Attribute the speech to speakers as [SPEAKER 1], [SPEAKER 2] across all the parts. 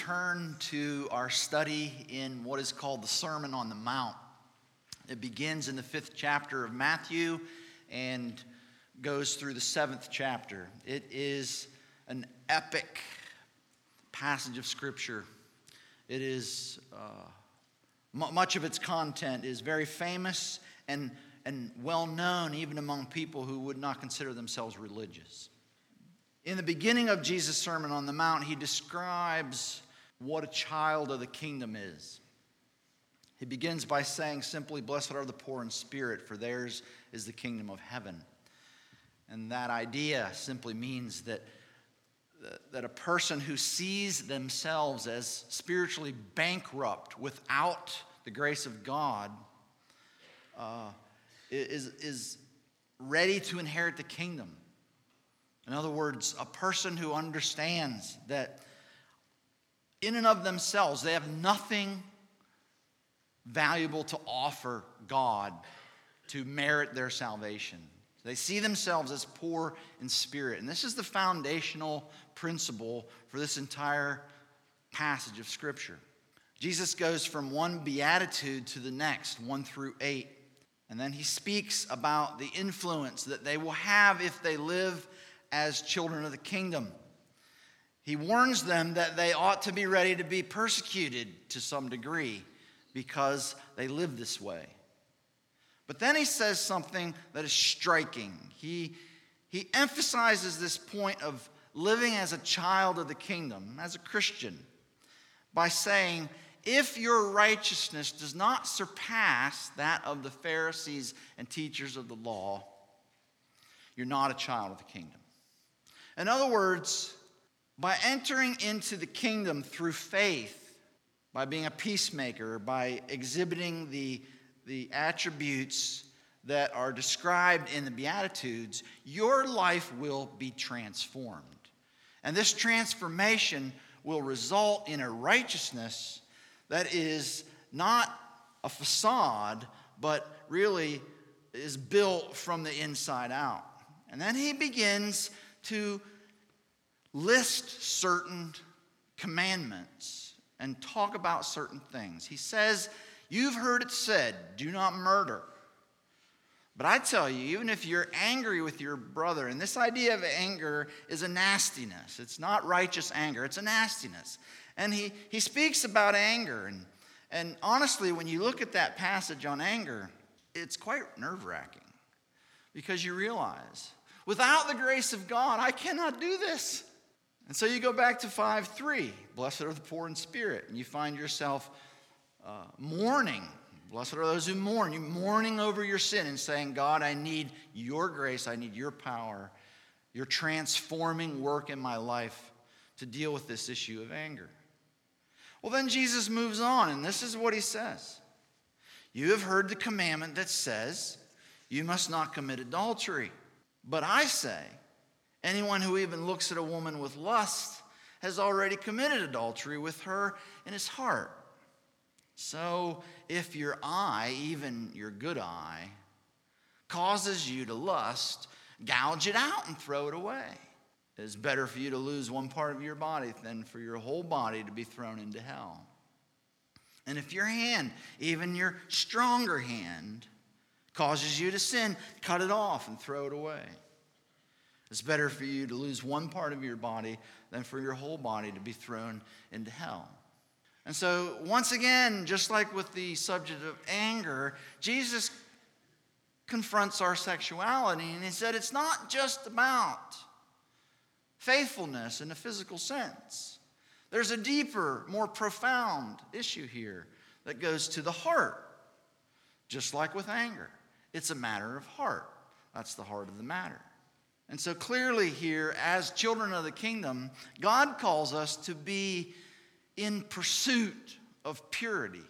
[SPEAKER 1] return to our study in what is called the Sermon on the Mount. It begins in the 5th chapter of Matthew and goes through the 7th chapter. It is an epic passage of Scripture. It is, much of its content is very famous and well known even among people who would not consider themselves religious. In the beginning of Jesus' Sermon on the Mount, he describes what a child of the kingdom is. He begins by saying simply, "Blessed are the poor in spirit, for theirs is the kingdom of heaven." And that idea simply means that a person who sees themselves as spiritually bankrupt without the grace of God is ready to inherit the kingdom. In other words, a person who understands that in and of themselves they have nothing valuable to offer God to merit their salvation. They see themselves as poor in spirit. And this is the foundational principle for this entire passage of Scripture. Jesus goes from one beatitude to the next, 1 through 8. And then he speaks about the influence that they will have if they live as children of the kingdom. He warns them that they ought to be ready to be persecuted to some degree because they live this way. But then he says something that is striking. He emphasizes this point of living as a child of the kingdom, as a Christian, by saying, if your righteousness does not surpass that of the Pharisees and teachers of the law, you're not a child of the kingdom. In other words, by entering into the kingdom through faith, by being a peacemaker, by exhibiting the attributes that are described in the Beatitudes, your life will be transformed. And this transformation will result in a righteousness that is not a facade, but really is built from the inside out. And then he begins to list certain commandments and talk about certain things. He says, you've heard it said, do not murder. But I tell you, even if you're angry with your brother, and this idea of anger is a nastiness. It's not righteous anger, it's a nastiness. And he speaks about anger. And honestly, when you look at that passage on anger, it's quite nerve-wracking. Because you realize, without the grace of God, I cannot do this. And so you go back to 5:3, blessed are the poor in spirit, and you find yourself mourning. Blessed are those who mourn. You're mourning over your sin and saying, God, I need your grace, I need your power, your transforming work in my life to deal with this issue of anger. Well, then Jesus moves on, and this is what he says. You have heard the commandment that says, you must not commit adultery. But I say, anyone who even looks at a woman with lust has already committed adultery with her in his heart. So if your eye, even your good eye, causes you to lust, gouge it out and throw it away. It is better for you to lose one part of your body than for your whole body to be thrown into hell. And if your hand, even your stronger hand, causes you to sin, cut it off and throw it away. It's better for you to lose one part of your body than for your whole body to be thrown into hell. And so, once again, just like with the subject of anger, Jesus confronts our sexuality, and he said it's not just about faithfulness in a physical sense. There's a deeper, more profound issue here that goes to the heart, just like with anger. It's a matter of heart. That's the heart of the matter. And so clearly here, as children of the kingdom, God calls us to be in pursuit of purity.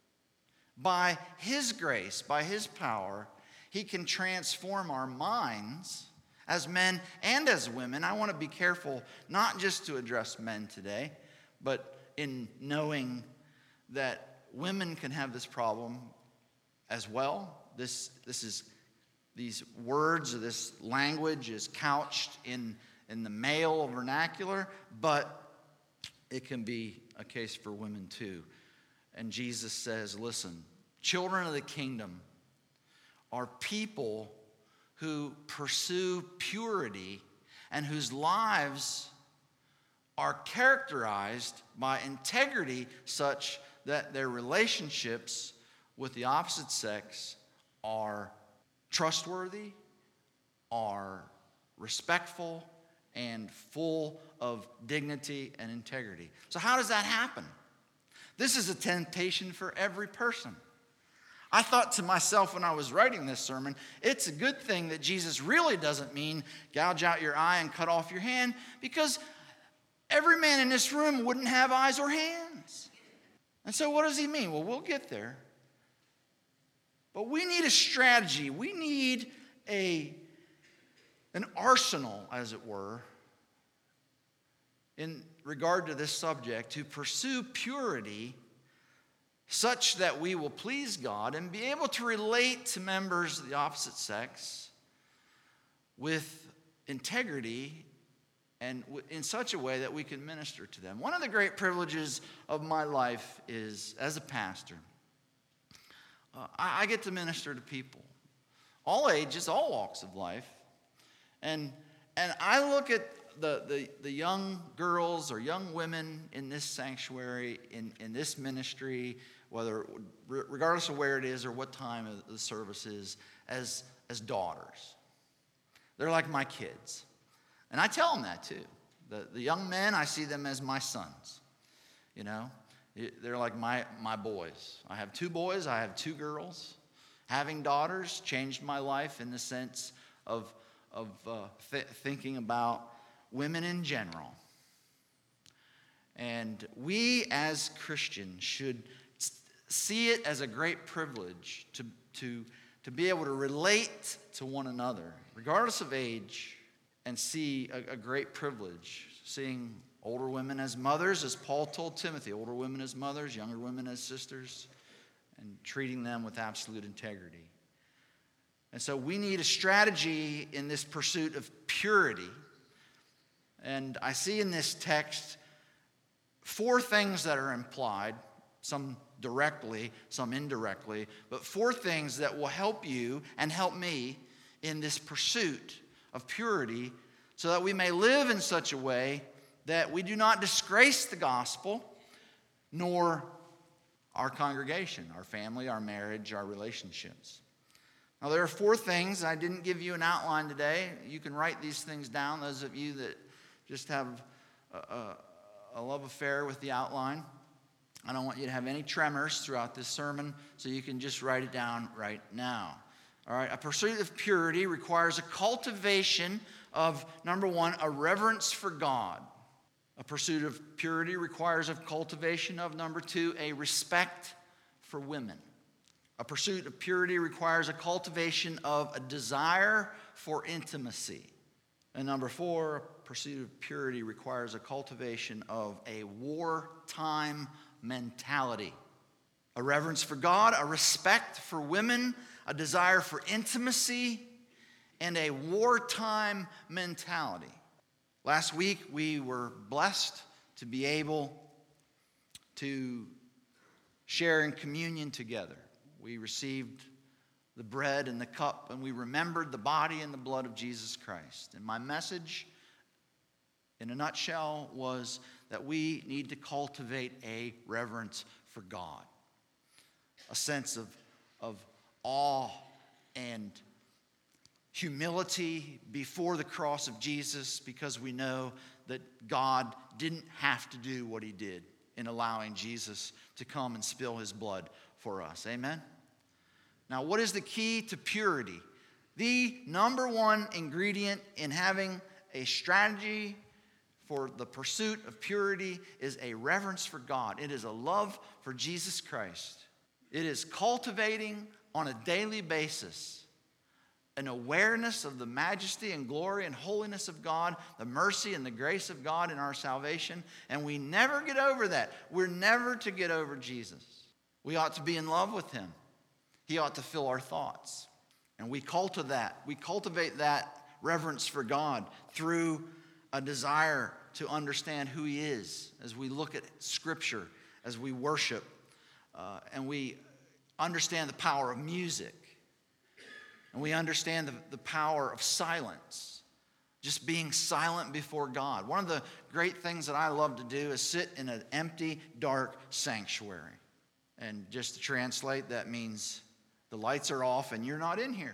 [SPEAKER 1] By his grace, by his power, he can transform our minds as men and as women. I want to be careful not just to address men today, but in knowing that women can have this problem as well. These words or this language is couched in the male vernacular, but it can be a case for women too. And Jesus says, listen, children of the kingdom are people who pursue purity and whose lives are characterized by integrity such that their relationships with the opposite sex are trustworthy, are respectful, and full of dignity and integrity. So how does that happen? This is a temptation for every person. I thought to myself when I was writing this sermon, it's a good thing that Jesus really doesn't mean gouge out your eye and cut off your hand, because every man in this room wouldn't have eyes or hands. And so what does he mean? Well, we'll get there. But we need a strategy. We need an arsenal, as it were, in regard to this subject, to pursue purity such that we will please God and be able to relate to members of the opposite sex with integrity and in such a way that we can minister to them. One of the great privileges of my life is, as a pastor, I get to minister to people, all ages, all walks of life. And I look at the young girls or young women in this sanctuary, in this ministry, regardless of where it is or what time of the service is, as daughters. They're like my kids. And I tell them that too. The young men, I see them as my sons. You know, they're like my boys. I have 2 boys, I have 2 girls. Having daughters changed my life in the sense of thinking about women in general. And we as Christians should see it as a great privilege to be able to relate to one another, regardless of age, and see a great privilege, seeing older women as mothers, as Paul told Timothy, older women as mothers, younger women as sisters, and treating them with absolute integrity. And so we need a strategy in this pursuit of purity. And I see in this text 4 things that are implied, some directly, some indirectly, but 4 things that will help you and help me in this pursuit of purity so that we may live in such a way that we do not disgrace the gospel, nor our congregation, our family, our marriage, our relationships. Now, there are 4 things. I didn't give you an outline today. You can write these things down, those of you that just have a love affair with the outline. I don't want you to have any tremors throughout this sermon, so you can just write it down right now. All right, a pursuit of purity requires a cultivation of, number 1, a reverence for God. A pursuit of purity requires a cultivation of, number 2, a respect for women. A pursuit of purity requires a cultivation of a desire for intimacy. And number 4, a pursuit of purity requires a cultivation of a wartime mentality. A reverence for God, a respect for women, a desire for intimacy, and a wartime mentality. Last week, we were blessed to be able to share in communion together. We received the bread and the cup, and we remembered the body and the blood of Jesus Christ. And my message, in a nutshell, was that we need to cultivate a reverence for God, a sense of awe and humility before the cross of Jesus, because we know that God didn't have to do what he did in allowing Jesus to come and spill his blood for us. Amen? Now, what is the key to purity? The number 1 ingredient in having a strategy for the pursuit of purity is a reverence for God. It is a love for Jesus Christ. It is cultivating on a daily basis an awareness of the majesty and glory and holiness of God, the mercy and the grace of God in our salvation, and we never get over that. We're never to get over Jesus. We ought to be in love with him. He ought to fill our thoughts. And we cultivate that reverence for God through a desire to understand who he is as we look at Scripture, as we worship, and we understand the power of music, and we understand the power of silence, just being silent before God. One of the great things that I love to do is sit in an empty, dark sanctuary. And just to translate, that means the lights are off and you're not in here.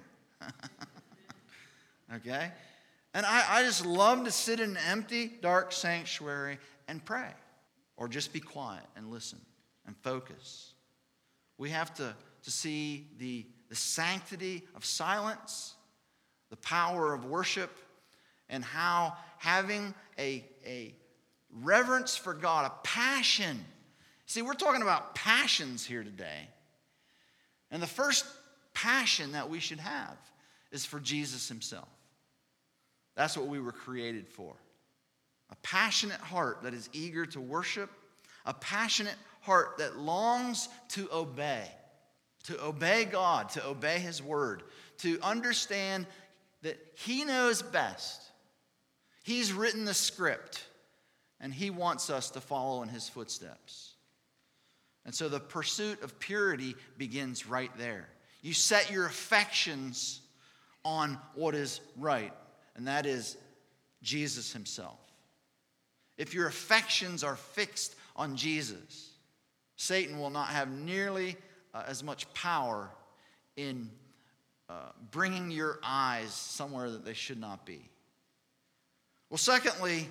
[SPEAKER 1] Okay? And I just love to sit in an empty, dark sanctuary and pray. Or just be quiet and listen and focus. We have to see the sanctity of silence, the power of worship, and how having a reverence for God, a passion. See, we're talking about passions here today. And the first passion that we should have is for Jesus himself. That's what we were created for. A passionate heart that is eager to worship. A passionate heart that longs to obey. To obey God, to obey his word. To understand that he knows best. He's written the script. And he wants us to follow in his footsteps. And so the pursuit of purity begins right there. You set your affections on what is right, and that is Jesus himself. If your affections are fixed on Jesus, Satan will not have nearly as much power in bringing your eyes somewhere that they should not be. Well, secondly,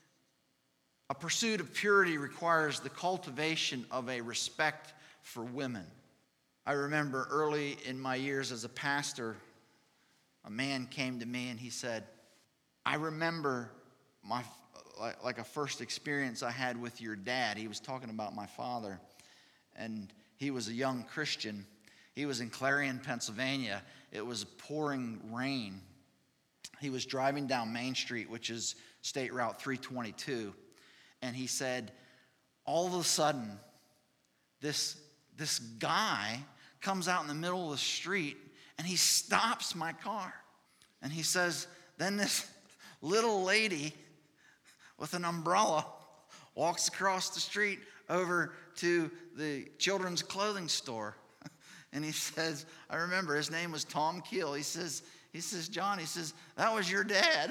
[SPEAKER 1] a pursuit of purity requires the cultivation of a respect for women. I remember early in my years as a pastor, a man came to me and he said, I remember like a first experience I had with your dad. He was talking about my father, and he was a young Christian. He was in Clarion, Pennsylvania. It was pouring rain. He was driving down Main Street, which is State Route 322. And he said, all of a sudden, this guy comes out in the middle of the street and he stops my car. And he says, then this little lady with an umbrella walks across the street over to the children's clothing store. And he says, I remember his name was Tom Keel. He says, John, that was your dad.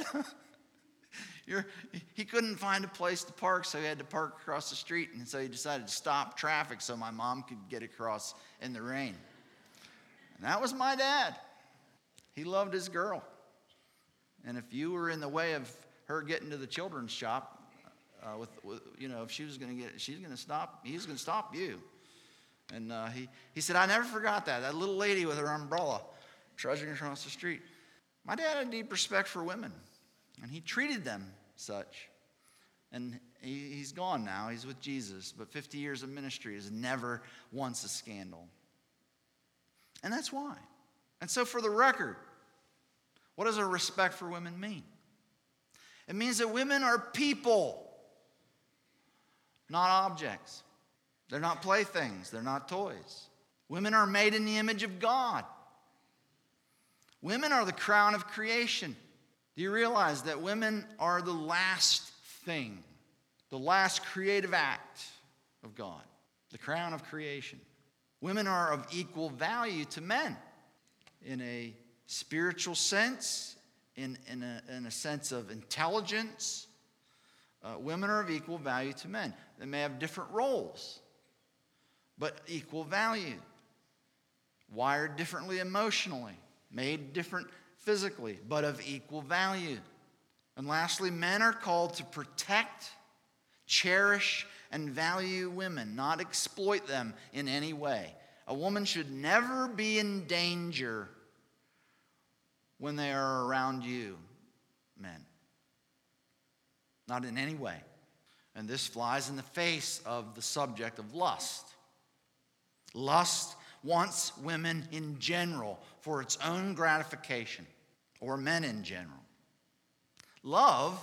[SPEAKER 1] He couldn't find a place to park, so he had to park across the street. And so he decided to stop traffic so my mom could get across in the rain. And that was my dad. He loved his girl. And if you were in the way of her getting to the children's shop, if she was going to he's going to stop you. And he said, I never forgot that little lady with her umbrella trudging across the street. My dad had deep respect for women, and he treated them such. And he's gone now. He's with Jesus. But 50 years of ministry is never once a scandal. And that's why. And so for the record, what does a respect for women mean? It means that women are people, not objects. They're not playthings. They're not toys. Women are made in the image of God. Women are the crown of creation. Do you realize that women are the last thing, the last creative act of God, the crown of creation? Women are of equal value to men in a spiritual sense, in a sense of intelligence. Women are of equal value to men. They may have different roles, but equal value. Wired differently emotionally, made different physically, but of equal value. And lastly, men are called to protect, cherish, and value women, not exploit them in any way. A woman should never be in danger when they are around you, men. Not in any way. And this flies in the face of the subject of lust. Lust wants women in general for its own gratification, or men in general. Love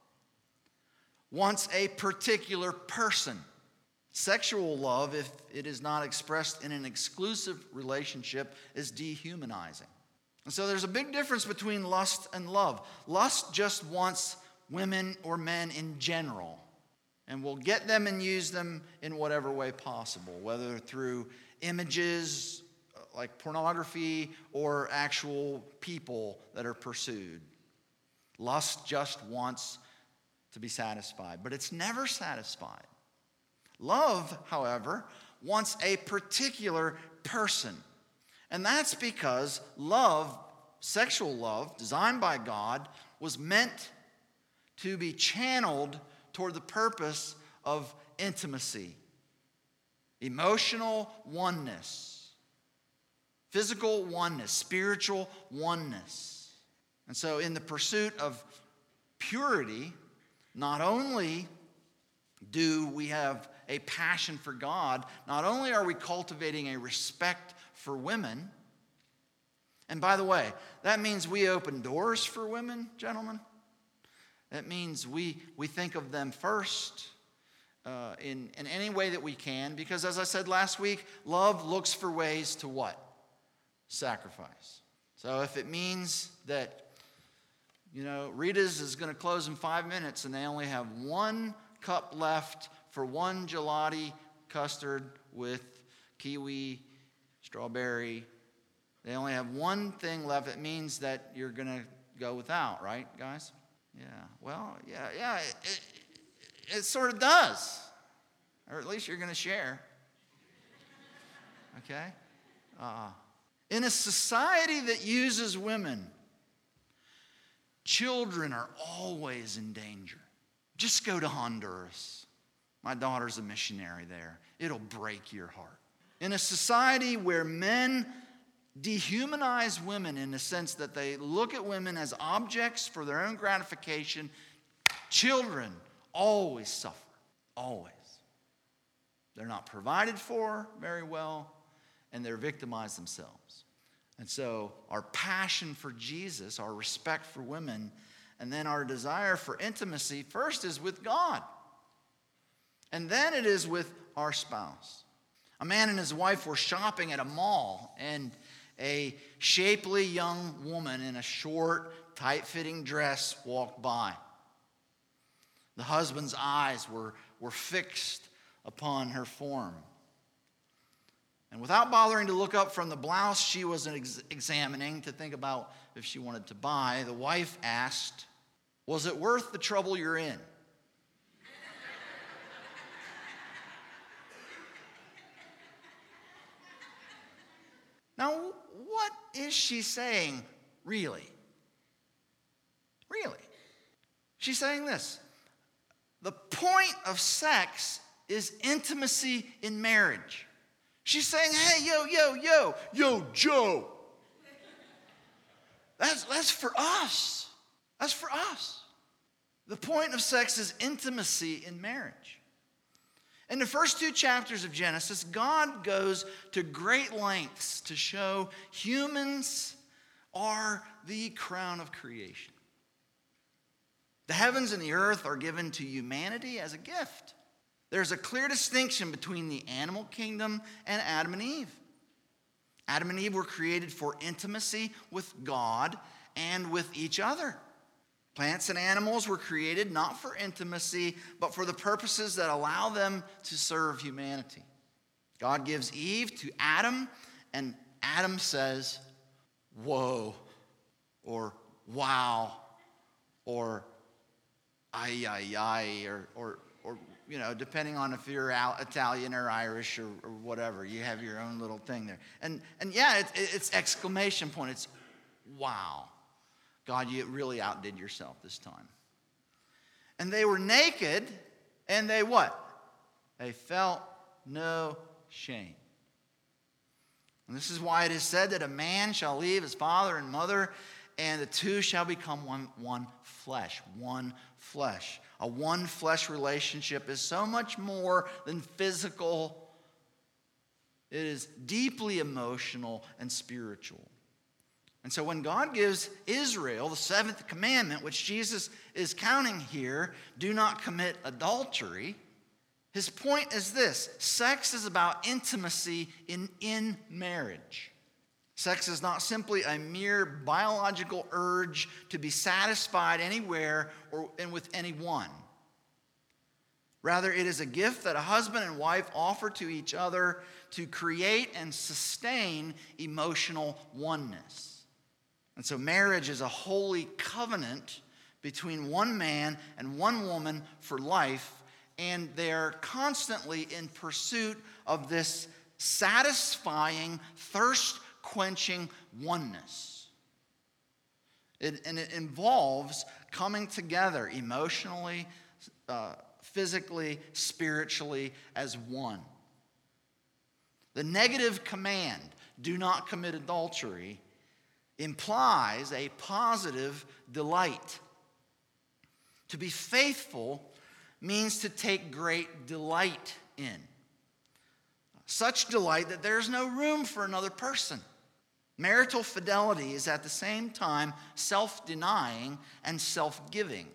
[SPEAKER 1] wants a particular person. Sexual love, if it is not expressed in an exclusive relationship, is dehumanizing. And so there's a big difference between lust and love. Lust just wants women or men in general. And we'll get them and use them in whatever way possible, whether through images like pornography or actual people that are pursued. Lust just wants to be satisfied, but it's never satisfied. Love, however, wants a particular person. And that's because love, sexual love, designed by God, was meant to be channeled toward the purpose of intimacy, emotional oneness, physical oneness, spiritual oneness. And so in the pursuit of purity, not only do we have a passion for God, not only are we cultivating a respect for women, and by the way, that means we open doors for women, gentlemen. That means we think of them first in any way that we can, because as I said last week, love looks for ways to what? Sacrifice. So if it means that, Rita's is going to close in 5 minutes and they only have 1 cup left for 1 gelati custard with kiwi, strawberry. They only have 1 thing left. It means that you're going to go without, right, guys? Yeah. Well, yeah. It sort of does. Or at least you're going to share. Okay? In a society that uses women, children are always in danger. Just go to Honduras. My daughter's a missionary there. It'll break your heart. In a society where men dehumanize women in the sense that they look at women as objects for their own gratification, children always suffer. Always. They're not provided for very well, and they're victimized themselves. And so our passion for Jesus, our respect for women, and then our desire for intimacy first is with God. And then it is with our spouse. A man and his wife were shopping at a mall, and a shapely young woman in a short, tight-fitting dress walked by. The husband's eyes were fixed upon her form. And without bothering to look up from the blouse she was examining to think about if she wanted to buy, the wife asked, "Was it worth the trouble you're in?" Now, what is she saying, really? Really? She's saying this: the point of sex is intimacy in marriage. She's saying, hey, yo, Joe. That's for us. That's for us. The point of sex is intimacy in marriage. In the first 2 chapters of Genesis, God goes to great lengths to show humans are the crown of creation. The heavens and the earth are given to humanity as a gift. There's a clear distinction between the animal kingdom and Adam and Eve. Adam and Eve were created for intimacy with God and with each other. Plants and animals were created not for intimacy, but for the purposes that allow them to serve humanity. God gives Eve to Adam, and Adam says, whoa, or wow, or ay, ay, ay, or depending on if you're Italian or Irish or whatever, you have your own little thing there. And yeah, it's exclamation point. It's wow. God, you really outdid yourself this time. And they were naked, and they what? They felt no shame. And this is why it is said that a man shall leave his father and mother, and the two shall become one flesh. One flesh. A one flesh relationship is so much more than physical. It is deeply emotional and spiritual. And so when God gives Israel the 7th commandment, which Jesus is counting here, do not commit adultery, his point is this: sex is about intimacy in marriage. Sex is not simply a mere biological urge to be satisfied anywhere and with anyone. Rather, it is a gift that a husband and wife offer to each other to create and sustain emotional oneness. And so marriage is a holy covenant between one man and one woman for life, and they're constantly in pursuit of this satisfying, thirst-quenching oneness. It involves coming together emotionally, physically, spiritually as one. The negative command, do not commit adultery, implies a positive delight. To be faithful means to take great delight in. Such delight that there's no room for another person. Marital fidelity is at the same time self-denying and self-giving.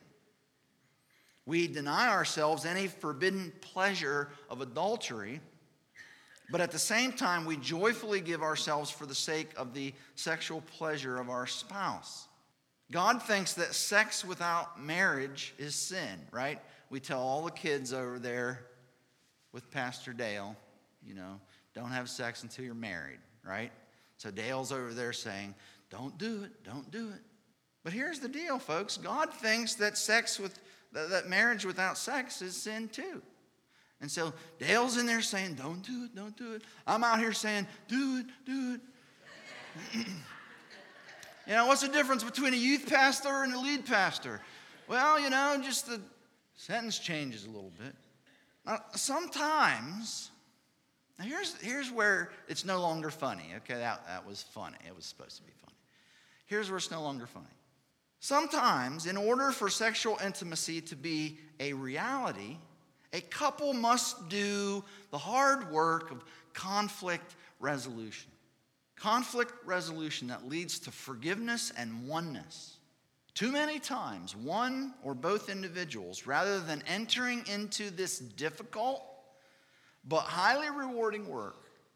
[SPEAKER 1] We deny ourselves any forbidden pleasure of adultery, but at the same time, we joyfully give ourselves for the sake of the sexual pleasure of our spouse. God thinks that sex without marriage is sin, right? We tell all the kids over there with Pastor Dale, don't have sex until you're married, right? So Dale's over there saying, don't do it, don't do it. But here's the deal, folks. God thinks that that marriage without sex is sin too. And so Dale's in there saying, don't do it, don't do it. I'm out here saying, do it, do it. What's the difference between a youth pastor and a lead pastor? Well, just the sentence changes a little bit. Now, sometimes, here's where it's no longer funny. Okay, that was funny. It was supposed to be funny. Here's where it's no longer funny. Sometimes, in order for sexual intimacy to be a reality, a couple must do the hard work of conflict resolution. Conflict resolution that leads to forgiveness and oneness. Too many times, one or both individuals, rather than entering into this difficult but highly rewarding work,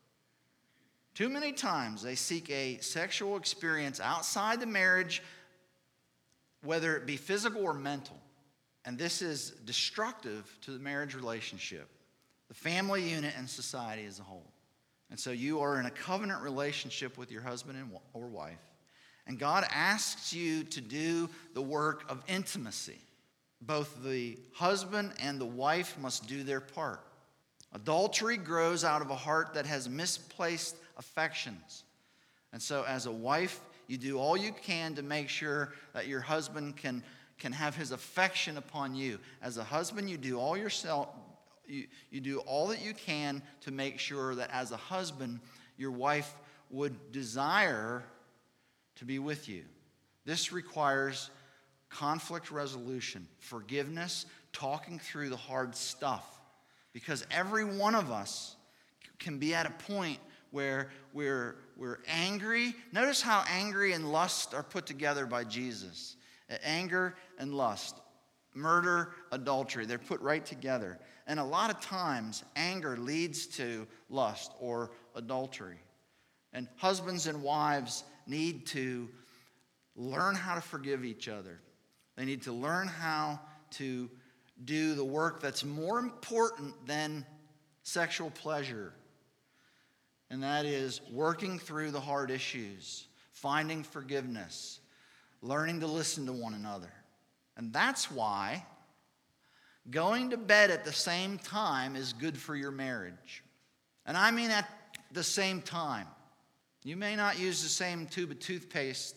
[SPEAKER 1] too many times they seek a sexual experience outside the marriage, whether it be physical or mental. And this is destructive to the marriage relationship, the family unit, and society as a whole. And so you are in a covenant relationship with your husband or wife, and God asks you to do the work of intimacy. Both the husband and the wife must do their part. Adultery grows out of a heart that has misplaced affections. And so as a wife, you do all you can to make sure that your husband can have his affection upon you. As a husband, you do all you do all that you can to make sure that as a husband, your wife would desire to be with you. This requires conflict resolution, forgiveness, talking through the hard stuff. Because every one of us can be at a point where we're angry. Notice how angry and lust are put together by Jesus. Anger and lust, murder, adultery, they're put right together. And a lot of times, anger leads to lust or adultery. And husbands and wives need to learn how to forgive each other. They need to learn how to do the work that's more important than sexual pleasure. And that is working through the hard issues, finding forgiveness, learning to listen to one another. And that's why going to bed at the same time is good for your marriage. And I mean at the same time. You may not use the same tube of toothpaste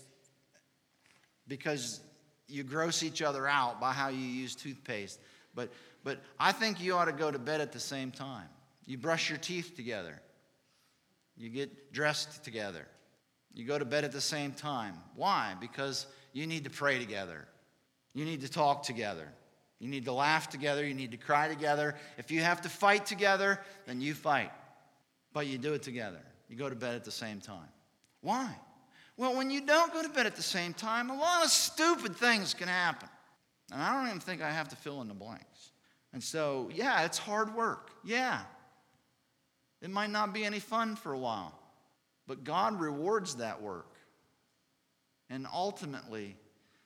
[SPEAKER 1] because you gross each other out by how you use toothpaste. But I think you ought to go to bed at the same time. You brush your teeth together. You get dressed together. You go to bed at the same time. Why? Because you need to pray together. You need to talk together. You need to laugh together. You need to cry together. If you have to fight together, then you fight. But you do it together. You go to bed at the same time. Why? Well, when you don't go to bed at the same time, a lot of stupid things can happen. And I don't even think I have to fill in the blanks. And so, yeah, it's hard work. Yeah. It might not be any fun for a while. But God rewards that work. And ultimately,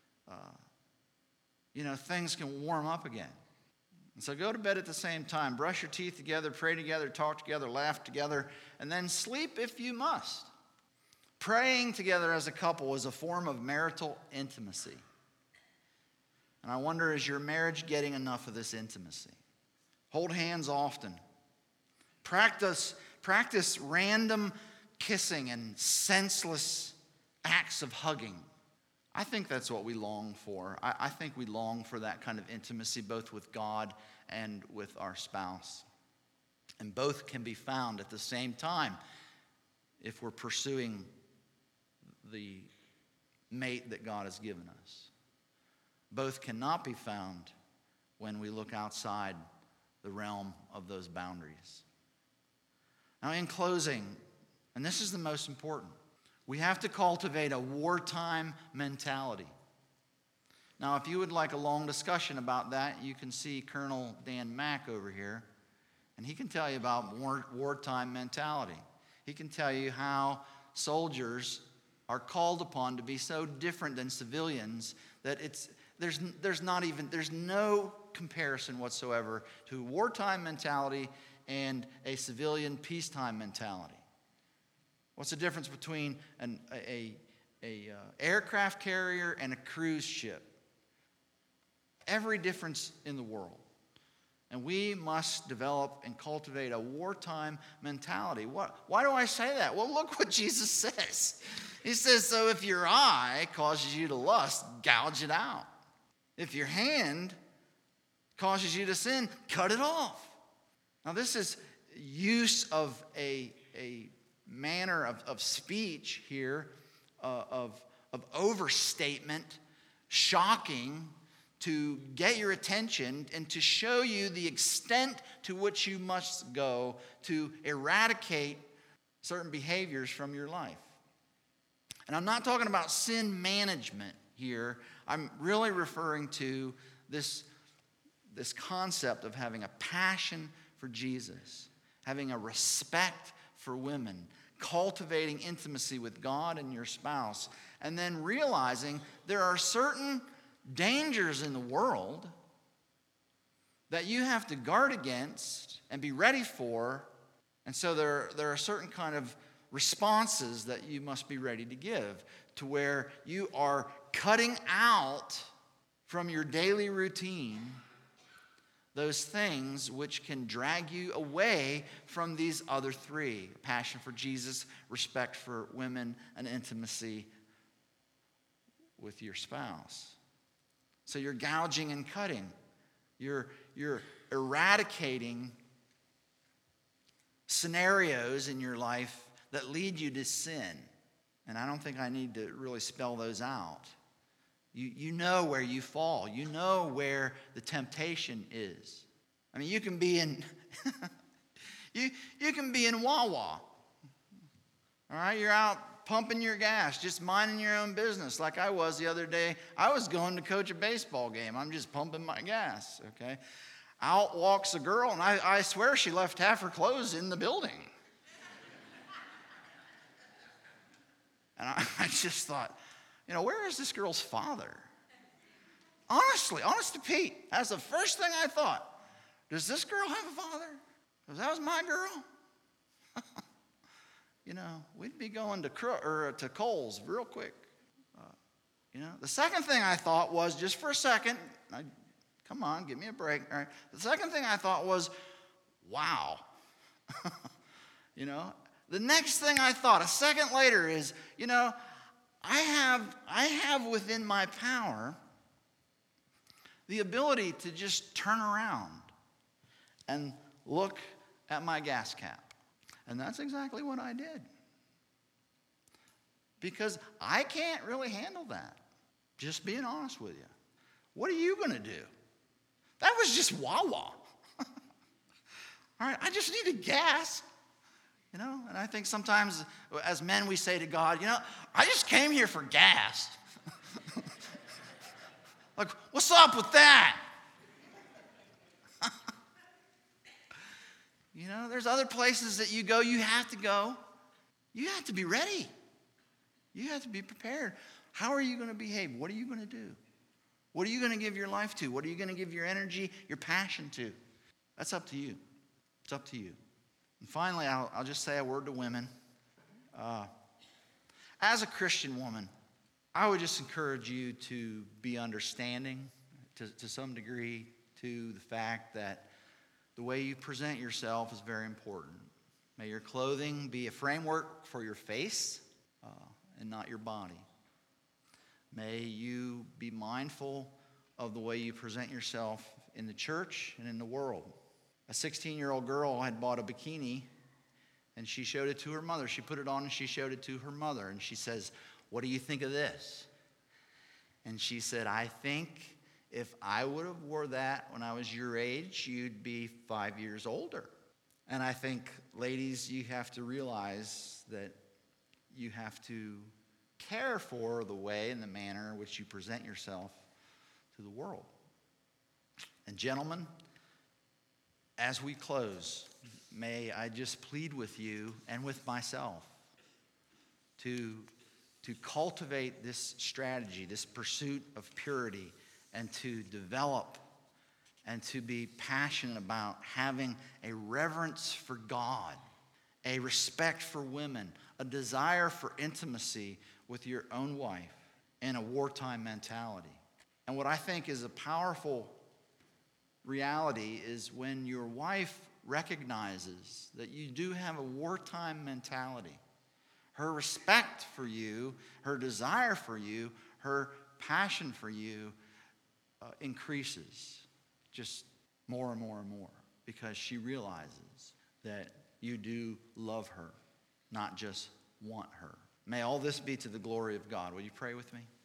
[SPEAKER 1] things can warm up again. And so go to bed at the same time. Brush your teeth together, pray together, talk together, laugh together, and then sleep if you must. Praying together as a couple is a form of marital intimacy. And I wonder, is your marriage getting enough of this intimacy? Hold hands often. Practice random kissing and senseless acts of hugging. I think that's what we long for. I think we long for that kind of intimacy, both with God and with our spouse. And both can be found at the same time if we're pursuing the mate that God has given us. Both cannot be found when we look outside the realm of those boundaries. Now, in closing, and this is the most important, we have to cultivate a wartime mentality. Now, if you would like a long discussion about that, you can see Colonel Dan Mack over here, and he can tell you about wartime mentality. He can tell you how soldiers are called upon to be so different than civilians that there's no comparison whatsoever to wartime mentality and a civilian peacetime mentality. What's the difference between an aircraft carrier and a cruise ship? Every difference in the world. And we must develop and cultivate a wartime mentality. Why do I say that? Well, look what Jesus says. He says, so if your eye causes you to lust, gouge it out. If your hand causes you to sin, cut it off. Now, this is use of a manner of speech here, of overstatement, shocking, to get your attention and to show you the extent to which you must go to eradicate certain behaviors from your life. And I'm not talking about sin management here. I'm really referring to this concept of having a passion for Jesus, having a respect for women, cultivating intimacy with God and your spouse, and then realizing there are certain dangers in the world that you have to guard against and be ready for. And so there are certain kind of responses that you must be ready to give, to where you are cutting out from your daily routine those things which can drag you away from these other three: passion for Jesus, respect for women, and intimacy with your spouse. So you're gouging and cutting. You're eradicating scenarios in your life that lead you to sin. And I don't think I need to really spell those out. You know where you fall. You know where the temptation is. I mean, you can be in you can be in Wawa. All right, you're out pumping your gas, just minding your own business, like I was the other day. I was going to coach a baseball game. I'm just pumping my gas, okay? Out walks a girl, and I swear she left half her clothes in the building. And I just thought, where is this girl's father? Honestly, honest to Pete, that's the first thing I thought. Does this girl have a father? Because that was my girl. We'd be going to Kohl's real quick. The second thing I thought was, just for a second, come on, give me a break. All right. The second thing I thought was, wow. The next thing I thought, a second later, is, I have within my power the ability to just turn around and look at my gas cap. And that's exactly what I did. Because I can't really handle that. Just being honest with you. What are you going to do? That was just Wawa. All right, I just needed gas. And I think sometimes as men we say to God, I just came here for gas. Like, what's up with that? There's other places that you go, you have to go. You have to be ready. You have to be prepared. How are you going to behave? What are you going to do? What are you going to give your life to? What are you going to give your energy, your passion to? That's up to you. It's up to you. And finally, I'll just say a word to women. As a Christian woman, I would just encourage you to be understanding to some degree to the fact that the way you present yourself is very important. May your clothing be a framework for your face and not your body. May you be mindful of the way you present yourself in the church and in the world. A 16-year-old girl had bought a bikini, and she showed it to her mother. She put it on, and she showed it to her mother. And she says, "What do you think of this?" And she said, "I think if I would have wore that when I was your age, you'd be 5 years older." And I think, ladies, you have to realize that you have to care for the way and the manner in which you present yourself to the world. And gentlemen, as we close, may I just plead with you and with myself to cultivate this strategy, this pursuit of purity, and to develop and to be passionate about having a reverence for God, a respect for women, a desire for intimacy with your own wife, and a wartime mentality. And what I think is a powerful reality is when your wife recognizes that you do have a wartime mentality. Her respect for you, her desire for you, her passion for you increases just more and more and more because she realizes that you do love her, not just want her. May all this be to the glory of God. Will you pray with me?